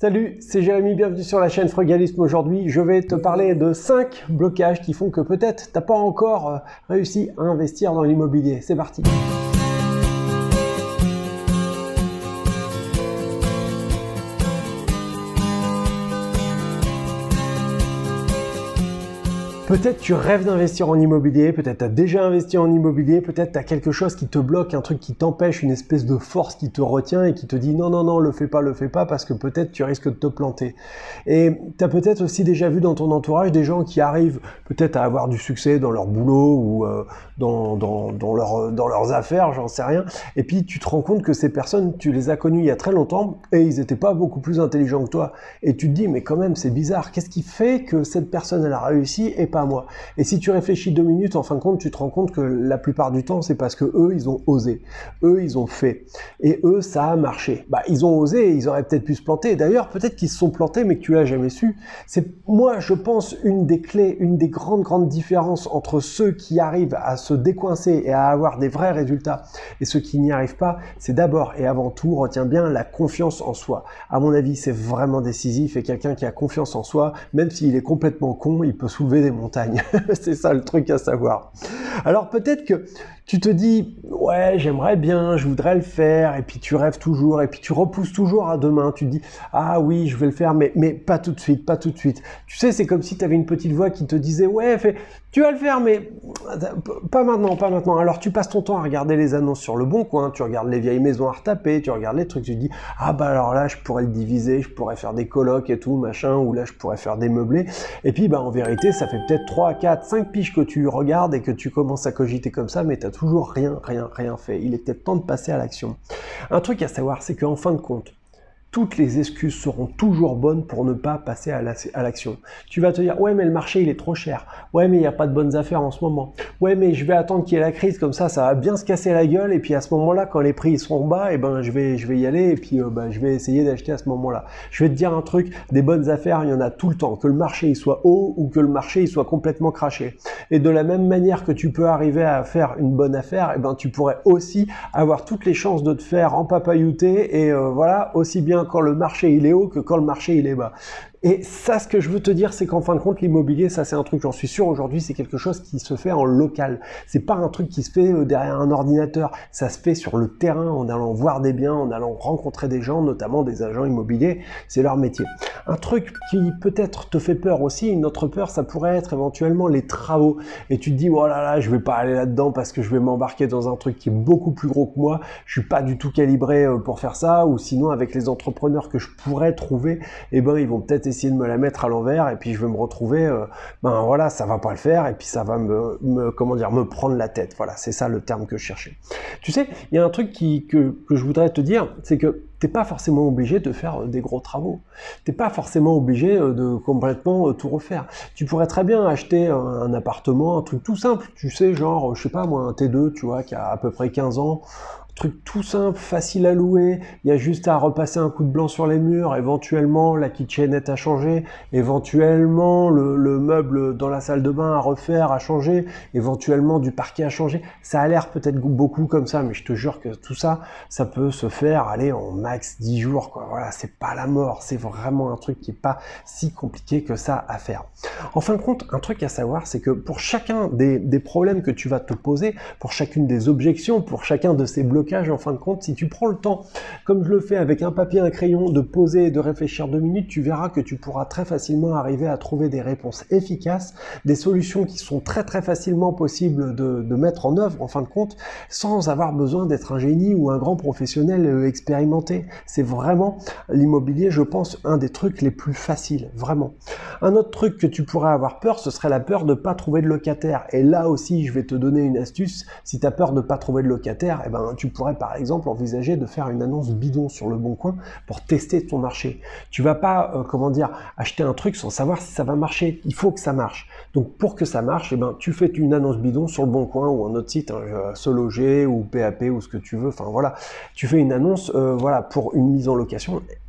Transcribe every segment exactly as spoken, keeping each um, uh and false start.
Salut, c'est Jérémy, bienvenue sur la chaîne Frugalisme. Aujourd'hui, je vais te parler de cinq blocages qui font que peut-être t'as pas encore réussi à investir dans l'immobilier. C'est parti. Peut-être tu rêves d'investir en immobilier, peut-être tu as déjà investi en immobilier, peut-être tu as quelque chose qui te bloque, un truc qui t'empêche, une espèce de force qui te retient et qui te dit non, non, non, le fais pas, le fais pas, parce que peut-être tu risques de te planter. Et tu as peut-être aussi déjà vu dans ton entourage des gens qui arrivent peut-être à avoir du succès dans leur boulot ou euh, dans, dans, dans, leur, dans leurs affaires, j'en sais rien. Et puis tu te rends compte que ces personnes, tu les as connues il y a très longtemps et ils n'étaient pas beaucoup plus intelligents que toi. Et tu te dis, mais quand même, c'est bizarre, qu'est-ce qui fait que cette personne, elle a réussi et pas moi. Et si tu réfléchis deux minutes, en fin de compte, tu te rends compte que la plupart du temps, c'est parce que eux, ils ont osé. Eux, ils ont fait. Et eux, ça a marché. Bah, ils ont osé et ils auraient peut-être pu se planter. D'ailleurs, peut-être qu'ils se sont plantés, mais que tu l'as jamais su. C'est, moi, je pense, une des clés, une des grandes, grandes différences entre ceux qui arrivent à se décoincer et à avoir des vrais résultats et ceux qui n'y arrivent pas, c'est d'abord et avant tout, retiens bien la confiance en soi. À mon avis, c'est vraiment décisif et quelqu'un qui a confiance en soi, même s'il est complètement con, il peut soulever des montagnes. C'est ça le truc à savoir. Alors peut-être que tu te dis ouais, j'aimerais bien, je voudrais le faire, et puis tu rêves toujours, et puis tu repousses toujours à demain. Tu te dis ah oui, je vais le faire, mais mais pas tout de suite, pas tout de suite. Tu sais, c'est comme si tu avais une petite voix qui te disait ouais, fais, tu vas le faire, mais pas maintenant, pas maintenant. Alors tu passes ton temps à regarder les annonces sur le Bon Coin, tu regardes les vieilles maisons à retaper, tu regardes les trucs, tu te dis ah bah alors là je pourrais le diviser, je pourrais faire des colocs et tout machin, ou là je pourrais faire des meublés. Et puis bah en vérité ça fait peut-être trois, quatre, cinq piges que tu regardes et que tu commences à cogiter comme ça, mais tu n'as toujours rien, rien, rien fait. Il est peut-être temps de passer à l'action. Un truc à savoir, c'est qu'en fin de compte, toutes les excuses seront toujours bonnes pour ne pas passer à l'action. Tu vas te dire, ouais, mais le marché, il est trop cher. Ouais, mais il n'y a pas de bonnes affaires en ce moment. Ouais, mais je vais attendre qu'il y ait la crise, comme ça, ça va bien se casser la gueule. Et puis à ce moment-là, quand les prix ils seront bas, et ben, je vais, je vais y aller et puis euh, ben, je vais essayer d'acheter à ce moment-là. Je vais te dire un truc, des bonnes affaires, il y en a tout le temps. Que le marché il soit haut ou que le marché il soit complètement craché. Et de la même manière que tu peux arriver à faire une bonne affaire, et ben, tu pourrais aussi avoir toutes les chances de te faire empapaillouter et euh, voilà, aussi bien quand le marché il est haut que quand le marché il est bas. Et ça, ce que je veux te dire, c'est qu'en fin de compte, l'immobilier, ça c'est un truc, j'en suis sûr aujourd'hui, c'est quelque chose qui se fait en local. C'est pas un truc qui se fait derrière un ordinateur. Ça se fait sur le terrain, en allant voir des biens, en allant rencontrer des gens, notamment des agents immobiliers. C'est leur métier. Un truc qui peut-être te fait peur aussi, une autre peur, ça pourrait être éventuellement les travaux. Et tu te dis, oh là là, je vais pas aller là-dedans parce que je vais m'embarquer dans un truc qui est beaucoup plus gros que moi. Je suis pas du tout calibré pour faire ça. Ou sinon, avec les entrepreneurs que je pourrais trouver, eh ben, ils vont peut-être essayer de me la mettre à l'envers et puis je vais me retrouver, euh, ben voilà, ça va pas le faire et puis ça va me, me comment dire, me prendre la tête. Voilà, c'est ça le terme que je cherchais. Tu sais, il y a un truc qui, que, que je voudrais te dire, c'est que t'es pas forcément obligé de faire des gros travaux. T'es pas forcément obligé de complètement tout refaire. Tu pourrais très bien acheter un, un appartement, un truc tout simple, tu sais, genre, je sais pas moi, un T deux, tu vois, qui a à peu près quinze ans, truc tout simple, facile à louer, il y a juste à repasser un coup de blanc sur les murs, éventuellement la kitchenette à changer, éventuellement le, le meuble dans la salle de bain à refaire, à changer, éventuellement du parquet à changer. Ça a l'air peut-être beaucoup comme ça, mais je te jure que tout ça, ça peut se faire, allez, en max dix jours, quoi. Voilà, c'est pas la mort, c'est vraiment un truc qui est pas si compliqué que ça à faire. En fin de compte, un truc à savoir, c'est que pour chacun des, des problèmes que tu vas te poser, pour chacune des objections, pour chacun de ces blocs, en fin de compte, si tu prends le temps, comme je le fais avec un papier et un crayon, de poser et de réfléchir deux minutes, tu verras que tu pourras très facilement arriver à trouver des réponses efficaces, des solutions qui sont très très facilement possibles de, de mettre en œuvre en fin de compte, sans avoir besoin d'être un génie ou un grand professionnel expérimenté. C'est vraiment l'immobilier, je pense, un des trucs les plus faciles, vraiment. Un autre truc que tu pourrais avoir peur, ce serait la peur de ne pas trouver de locataire. Et là aussi, je vais te donner une astuce. Si tu as peur de ne pas trouver de locataire, eh ben, tu pourrais par exemple envisager de faire une annonce bidon sur le Bon Coin pour tester ton marché. Tu vas pas, euh, comment dire, acheter un truc sans savoir si ça va marcher. Il faut que ça marche. Donc pour que ça marche, eh ben, tu fais une annonce bidon sur le Bon Coin ou un autre site, hein, SeLoger ou P A P ou ce que tu veux. Enfin voilà, tu fais une annonce, euh, voilà, pour une mise en location.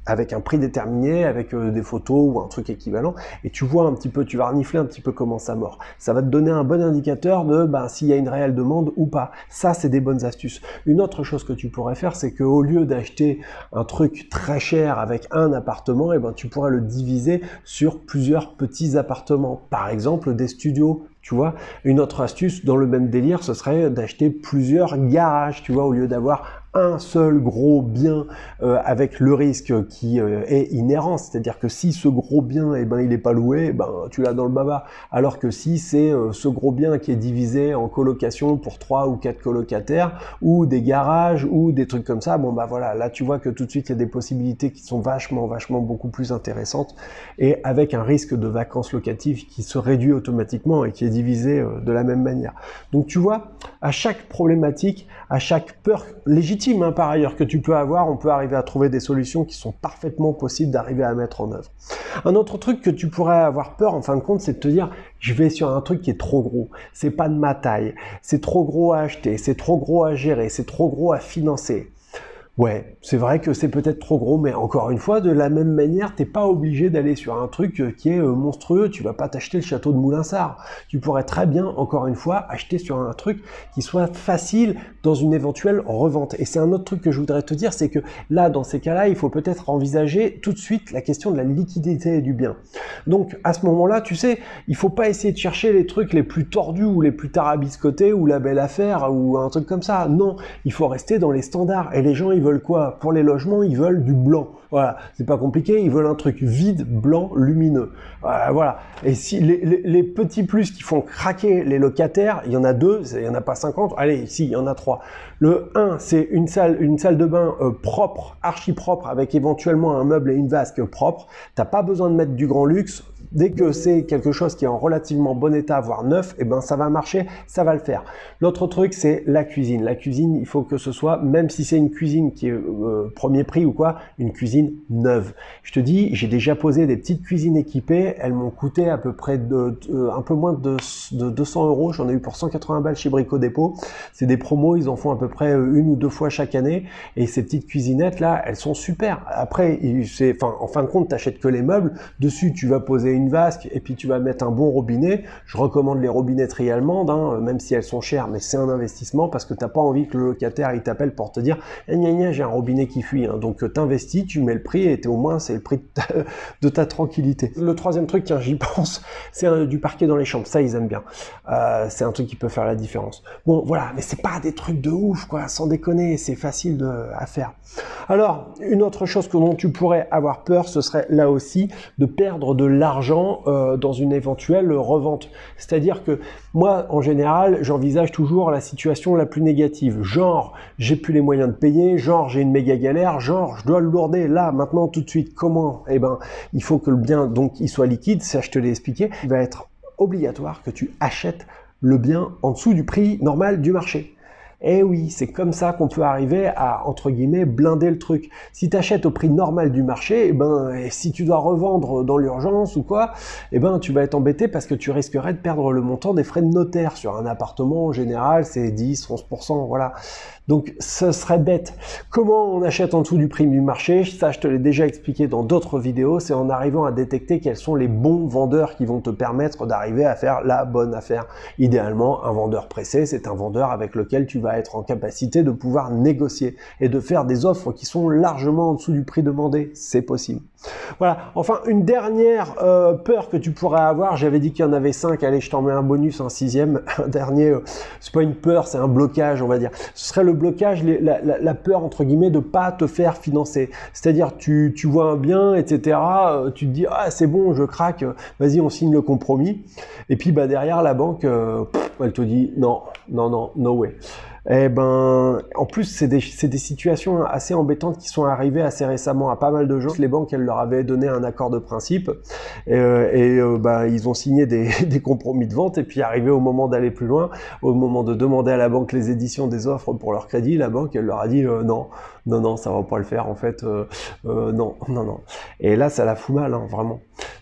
avec un prix déterminé, avec euh, des photos ou un truc équivalent, et tu vois un petit peu, tu vas renifler un petit peu comment ça mord. Ça va te donner un bon indicateur de ben, s'il y a une réelle demande ou pas. Ça, c'est des bonnes astuces. Une autre chose que tu pourrais faire, c'est qu'au lieu d'acheter un truc très cher avec un appartement, et ben, tu pourrais le diviser sur plusieurs petits appartements. Par exemple, des studios. Tu vois, une autre astuce dans le même délire, ce serait d'acheter plusieurs garages, tu vois, au lieu d'avoir un seul gros bien euh, avec le risque qui euh, est inhérent, c'est-à-dire que si ce gros bien, eh ben, il n'est pas loué, eh ben, tu l'as dans le baba, alors que si c'est euh, ce gros bien qui est divisé en colocation pour trois ou quatre colocataires, ou des garages, ou des trucs comme ça, bon bah voilà, là tu vois que tout de suite il y a des possibilités qui sont vachement, vachement beaucoup plus intéressantes, et avec un risque de vacances locatives qui se réduit automatiquement et qui est divisé euh, de la même manière. Donc tu vois, à chaque problématique, à chaque peur légitime, Hein, par ailleurs que tu peux avoir, on peut arriver à trouver des solutions qui sont parfaitement possibles d'arriver à mettre en œuvre. Un autre truc que tu pourrais avoir peur en fin de compte, c'est de te dire je vais sur un truc qui est trop gros, c'est pas de ma taille, c'est trop gros à acheter, c'est trop gros à gérer, c'est trop gros à financer. Ouais, c'est vrai que c'est peut-être trop gros, mais encore une fois, de la même manière, t'es pas obligé d'aller sur un truc qui est monstrueux. Tu vas pas t'acheter le château de Moulinsart. Tu pourrais très bien, encore une fois, acheter sur un truc qui soit facile dans une éventuelle revente. Et c'est un autre truc que je voudrais te dire, c'est que là, dans ces cas-là, il faut peut-être envisager tout de suite la question de la liquidité du bien. Donc, à ce moment-là, tu sais, il faut pas essayer de chercher les trucs les plus tordus ou les plus tarabiscotés ou la belle affaire ou un truc comme ça. Non, il faut rester dans les standards. Et les gens, ils veulent quoi? Pour les logements, ils veulent du blanc. Voilà, c'est pas compliqué, ils veulent un truc vide, blanc, lumineux. Euh, voilà. Et si les, les, les petits plus qui font craquer les locataires, il y en a deux, il y en a pas cinquante. Allez, ici, il y en a trois. Le un, c'est une salle, une salle de bain euh, propre, archi propre, avec éventuellement un meuble et une vasque propre. T'as pas besoin de mettre du grand luxe. Dès que c'est quelque chose qui est en relativement bon état, voire neuf, eh ben ça va marcher, ça va le faire. L'autre truc, c'est la cuisine. La cuisine, il faut que ce soit, même si c'est une cuisine qui est euh, premier prix ou quoi, une cuisine neuve. Je te dis, j'ai déjà posé des petites cuisines équipées. Elles m'ont coûté à peu près de, de, un peu moins de, de deux cents euros. J'en ai eu pour cent quatre-vingts balles chez Brico Dépôt. C'est des promos, ils en font à peu près une ou deux fois chaque année. Et ces petites cuisinettes là, elles sont super. Après, c'est, enfin, en fin de compte, t'achètes que les meubles. Dessus, tu vas poser une vasque et puis tu vas mettre un bon robinet. Je recommande les robinetteries allemandes, hein, même si elles sont chères, mais c'est un investissement parce que t'as pas envie que le locataire il t'appelle pour te dire eh, gna, gna, j'ai un robinet qui fuit. Hein. Donc t'investis, tu mets le prix et t'es au moins c'est le prix de ta, de ta tranquillité. Le troisième truc, tiens, j'y pense, c'est euh, du parquet dans les chambres. Ça, ils aiment bien. Euh, c'est un truc qui peut faire la différence. Bon, voilà, mais c'est pas des trucs de ouf, quoi. Sans déconner, c'est facile de, à faire. Alors, une autre chose que dont tu pourrais avoir peur, ce serait là aussi de perdre de l'argent Euh, dans une éventuelle revente. C'est-à-dire que moi, en général, j'envisage toujours la situation la plus négative. Genre, j'ai plus les moyens de payer, genre, j'ai une méga galère, genre, je dois le lourder là, maintenant, tout de suite. Comment? Eh ben, il faut que le bien, donc, il soit liquide, ça je te l'ai expliqué. Il va être obligatoire que tu achètes le bien en dessous du prix normal du marché. Eh oui, c'est comme ça qu'on peut arriver à, entre guillemets, blinder le truc. Si tu achètes au prix normal du marché, eh ben, et si tu dois revendre dans l'urgence ou quoi, eh ben, tu vas être embêté parce que tu risquerais de perdre le montant des frais de notaire. Sur un appartement, en général, c'est dix, onze pour cent, voilà. Donc, ce serait bête. Comment on achète en dessous du prix du marché? Ça, je te l'ai déjà expliqué dans d'autres vidéos. C'est en arrivant à détecter quels sont les bons vendeurs qui vont te permettre d'arriver à faire la bonne affaire. Idéalement, un vendeur pressé, c'est un vendeur avec lequel tu vas être en capacité de pouvoir négocier et de faire des offres qui sont largement en dessous du prix demandé. C'est possible. Voilà. Enfin, une dernière euh, peur que tu pourrais avoir. J'avais dit qu'il y en avait cinq. Allez, je t'en mets un bonus, un sixième. Un dernier, euh, c'est pas une peur, c'est un blocage, on va dire. Ce serait le blocage, la, la, la peur, entre guillemets, de pas te faire financer. C'est-à-dire, tu, tu vois un bien, et cetera. Euh, tu te dis, ah, c'est bon, je craque. Vas-y, on signe le compromis. Et puis, bah, derrière, la banque, euh, pff, elle te dit, non, non, non, no way. Eh ben, en plus, c'est des, c'est des situations assez embêtantes qui sont arrivées assez récemment à pas mal de gens. Les banques, elles leur avaient donné un accord de principe et, euh, et euh, bah, ils ont signé des, des compromis de vente et puis arrivé au moment d'aller plus loin, au moment de demander à la banque les éditions des offres pour leur crédit, la banque, elle leur a dit euh, non, non, non, ça va pas le faire en fait, euh, euh, non, non, non. Et là, ça la fout mal, hein, vraiment.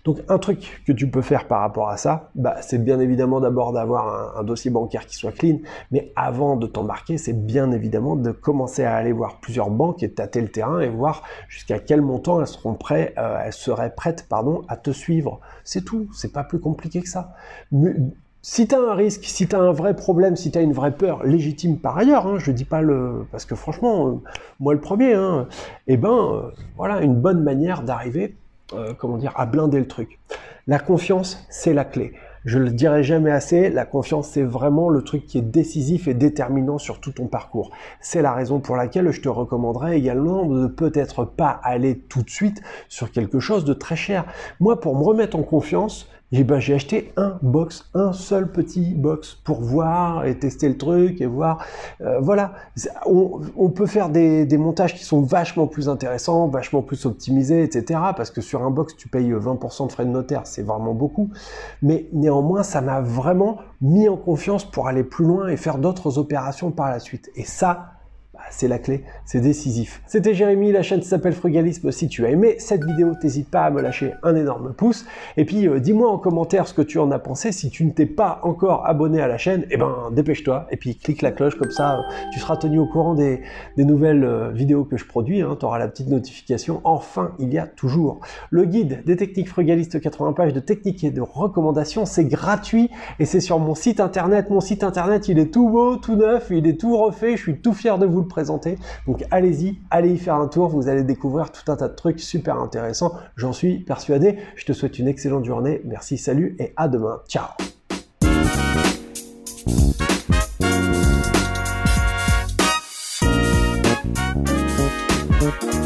Donc un truc que tu peux faire par rapport à ça, bah, c'est bien évidemment d'abord d'avoir un, un dossier bancaire qui soit clean, mais avant de t'embarquer, c'est bien évidemment de commencer à aller voir plusieurs banques et tâter le terrain et voir jusqu'à quel montant elles seront prêtes, euh, elles seraient prêtes pardon, à te suivre. C'est tout, c'est pas plus compliqué que ça. Mais, si tu as un risque, si tu as un vrai problème, si tu as une vraie peur légitime par ailleurs, hein, je dis pas le... parce que franchement, euh, moi le premier, hein, eh ben, euh, voilà, une bonne manière d'arriver, euh, comment dire, à blinder le truc. La confiance, c'est la clé. Je le dirai jamais assez, la confiance, c'est vraiment le truc qui est décisif et déterminant sur tout ton parcours. C'est la raison pour laquelle je te recommanderais également de peut-être pas aller tout de suite sur quelque chose de très cher. Moi, pour me remettre en confiance, eh ben, j'ai acheté un box, un seul petit box pour voir et tester le truc et voir. Euh, voilà, on, on peut faire des, des montages qui sont vachement plus intéressants, vachement plus optimisés, et cetera. Parce que sur un box, tu payes vingt pour cent de frais de notaire, c'est vraiment beaucoup. Mais néanmoins, ça m'a vraiment mis en confiance pour aller plus loin et faire d'autres opérations par la suite. Et ça, bah, c'est la clé, c'est décisif. C'était Jérémy, la chaîne s'appelle Frugalisme. Si tu as aimé cette vidéo, n'hésite pas à me lâcher un énorme pouce. Et puis, euh, dis-moi en commentaire ce que tu en as pensé. Si tu ne t'es pas encore abonné à la chaîne, eh ben, dépêche-toi. Et puis, clique la cloche, comme ça, euh, tu seras tenu au courant des, des nouvelles euh, vidéos que je produis. Hein, tu auras la petite notification. Enfin, il y a toujours le guide des techniques frugalistes, quatre-vingts pages de techniques et de recommandations. C'est gratuit et c'est sur mon site internet. Mon site internet, il est tout beau, tout neuf, il est tout refait. Je suis tout fier de vous le présenter. Donc allez-y, allez y faire un tour, vous allez découvrir tout un tas de trucs super intéressants, j'en suis persuadé. Je te souhaite une excellente journée, merci, salut et à demain, ciao. Thank you.